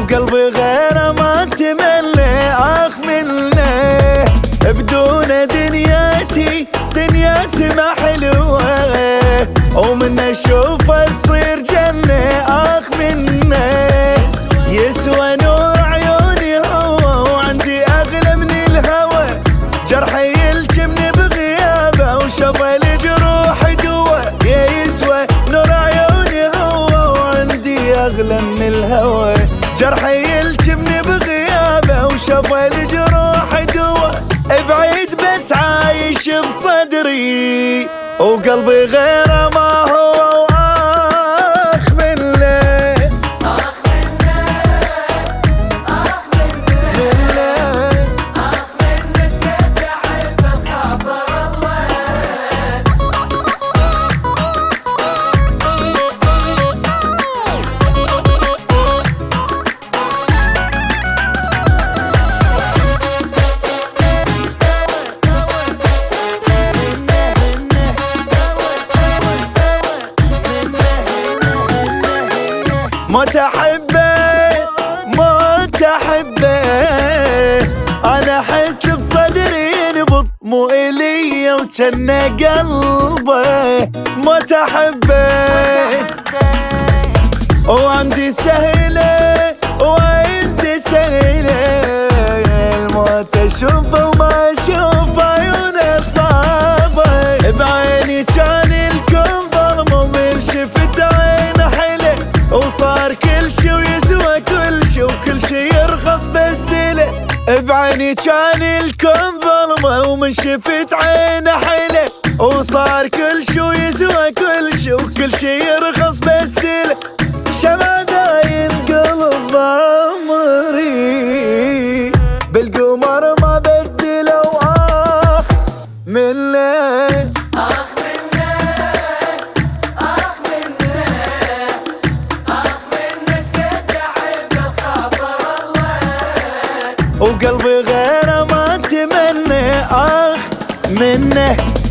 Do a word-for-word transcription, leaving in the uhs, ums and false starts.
وقلبي غيره ما تملي اخ منه. بدون دنياتي دنياتي ما حلوه، ومن اشوفه تصير جنه اخ منه. يسوى نور عيوني هو، وعندي اغلى من الهوى. جرحي يلجمني بغيابه، وشفى الجروح دوا. يا يسوى نور عيوني هو، وعندي اغلى من الهوى. جرحي يلجمني بغيابه، وشفى الجروح دوا. بعيد بس عايش بصدري، وقلبي غيره ما هو واخ منه. اخ منه اخ منه اخ منه. شقد احبه بخاطر الله. موت احبه موت احبه، انا احس بصدري ينبض مو الي وجنه قلبه. موت احبه وعندي سهله وعندي سهله. الموت اشوفه وما اشوف عيونه صعبه. بعيني كان الكون ظلم، ومن شفت عينه حلو. وصار كل شي ويسوى كل شي، وكل شي يرخص بالسلة. بعيني كان الكون ظلمة، ومن شفت عينه حيلة. وصار كل شي ويسوى كل شي، وكل شي يرخص بالسلة. شمع داين قلب عمري، بالقمر ما بدلوا آه منه. وقلبي غيره ما تمنى اخ منه.